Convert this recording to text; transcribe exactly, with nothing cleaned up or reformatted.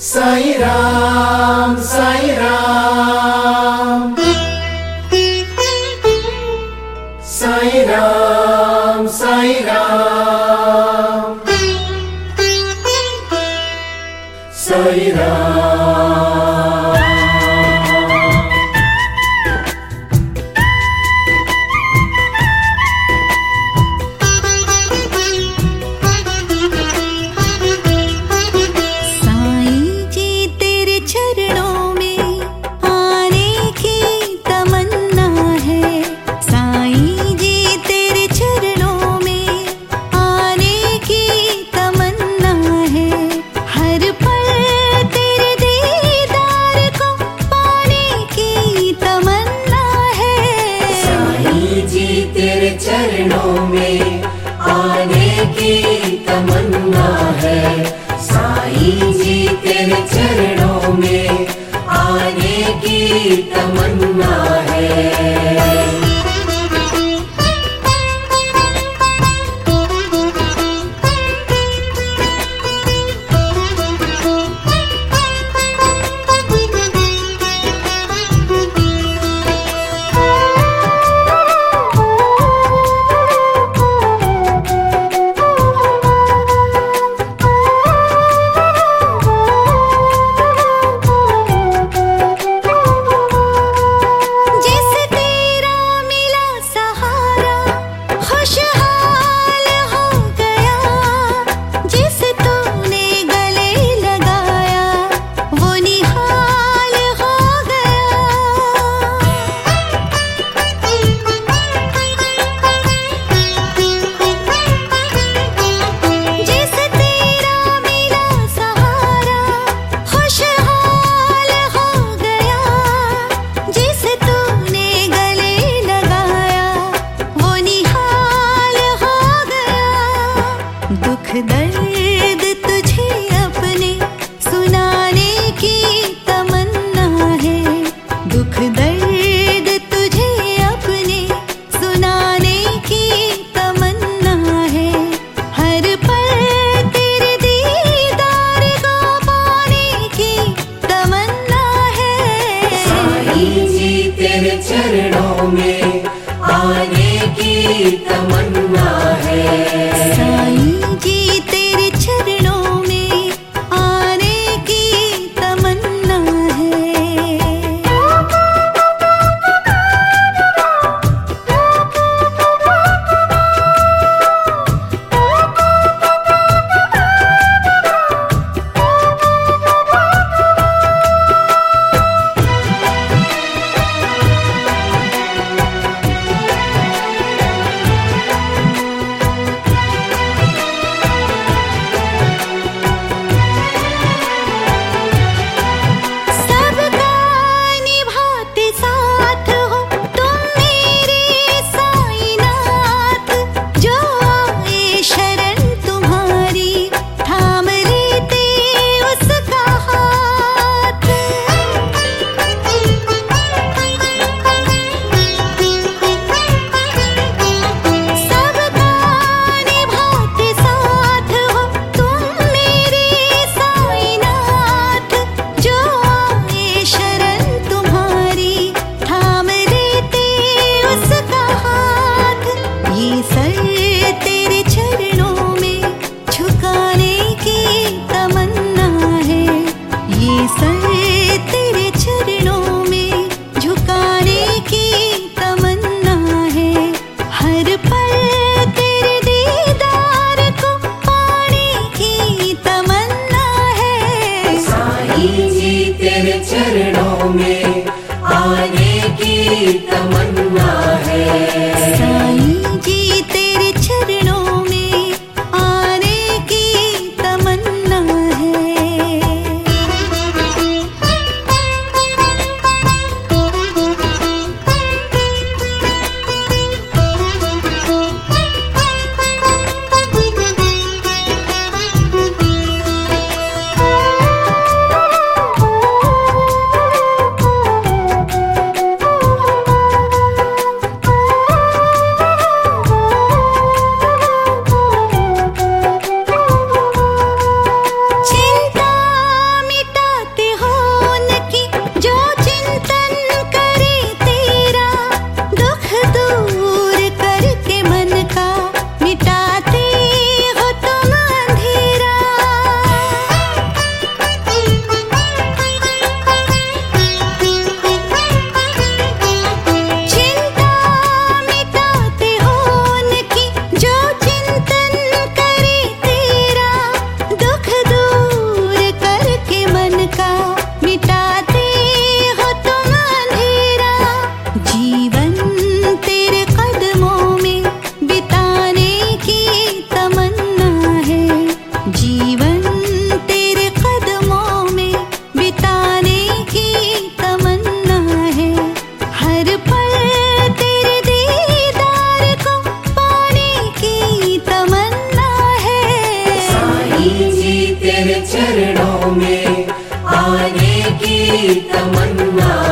साईं राम साईं राम साईं राम साईं राम साईं राम। चरणों में आने की तमन्ना है, साईं जी तेरे चरणों में आने की तमन्ना है। दर्द तुझे अपने सुनाने की तमन्ना है, दुख दर्द तुझे अपने सुनाने की तमन्ना है। हर पल तेरे दीदार को पाने की तमन्ना है। साईं जी तेरे चरणों में आने की तमन्ना है। साईं जी तेरे चरणों चरणों में आने की तमन्ना